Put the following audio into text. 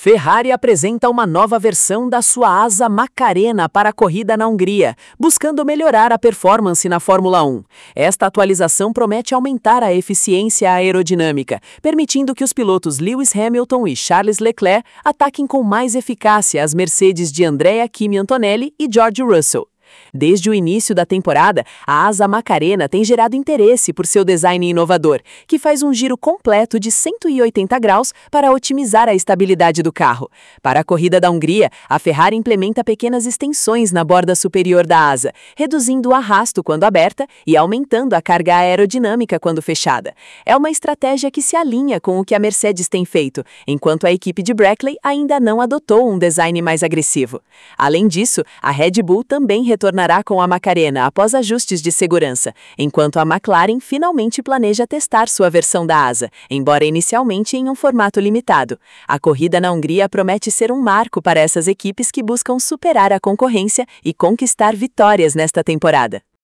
Ferrari apresenta uma nova versão da sua asa Macarena para a corrida na Hungria, buscando melhorar a performance na Fórmula 1. Esta atualização promete aumentar a eficiência aerodinâmica, permitindo que os pilotos Lewis Hamilton e Charles Leclerc ataquem com mais eficácia as Mercedes de Andrea Kimi Antonelli e George Russell. Desde o início da temporada, a asa Macarena tem gerado interesse por seu design inovador, que faz um giro completo de 180 graus para otimizar a estabilidade do carro. Para a corrida da Hungria, a Ferrari implementa pequenas extensões na borda superior da asa, reduzindo o arrasto quando aberta e aumentando a carga aerodinâmica quando fechada. É uma estratégia que se alinha com o que a Mercedes tem feito, enquanto a equipe de Brackley ainda não adotou um design mais agressivo. Além disso, a Red Bull também retornará com a Macarena após ajustes de segurança, enquanto a McLaren finalmente planeja testar sua versão da asa, embora inicialmente em um formato limitado. A corrida na Hungria promete ser um marco para essas equipes que buscam superar a concorrência e conquistar vitórias nesta temporada.